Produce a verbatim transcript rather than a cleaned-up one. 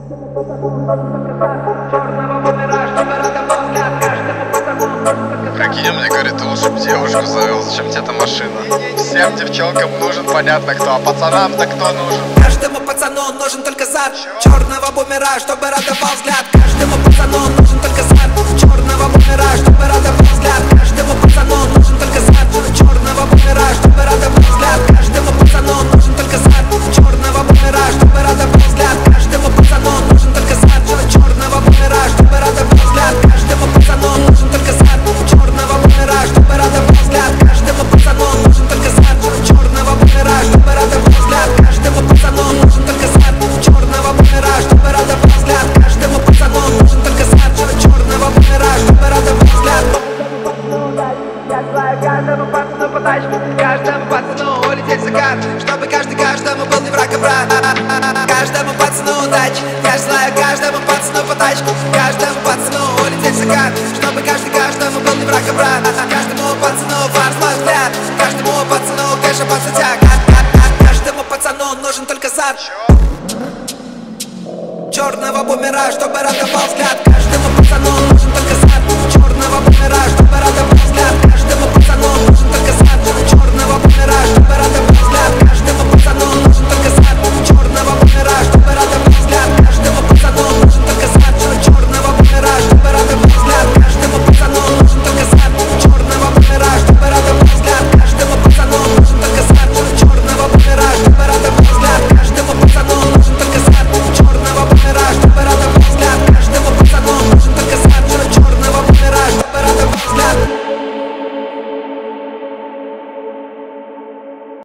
Прикинь, мне говорит, ты лучше бы девушку завел, зачем тебе эта машина? Всем девчонкам нужен понятно кто, а пацанам-то кто нужен? Каждому пацану нужен только зад черного бумера, чтобы радовал взгляд. Каждому пацану нужен только зад черного бумера, чтобы радовал взгляд. Каждому пацану нужен только зад черного бумера, чтобы радовал взгляд. Каждому пацану нужен только зад черного бумера, чтобы радовал взгляд. Каждому пацану нужен только зад черного бумера, чтобы радовал взгляд. Каждому пацану нужен только зад черного бумера, чтобы радовал взгляд. Каждому пацану нужен только зад черного бумера, чтобы радовал взгляд. Каждому пацану нужен только зад черного бумера, чтобы радовал взгляд. Каждому пацану нужен только зад черного бумера, чтобы радовал взгляд. Я желаю каждому пацану по тачке, каждому пацану улететь в закат, чтобы каждый каждому был не враг, а брат. Каждому пацану удачи, я желаю каждому пацану по тачке, каждому пацану улететь в закат, чтобы каждый каждому был не враг, а брат. Каждому пацану фарс мой взгляд, каждому пацану кэша под затяг. Каждому пацану нужен только зад черного бумера, чтобы радовал взгляд. Каждому пацану нужен только зад черного бумера, чтобы радовал взгляд. Каждому пацану нужен только зад черного бумера, чтобы радовал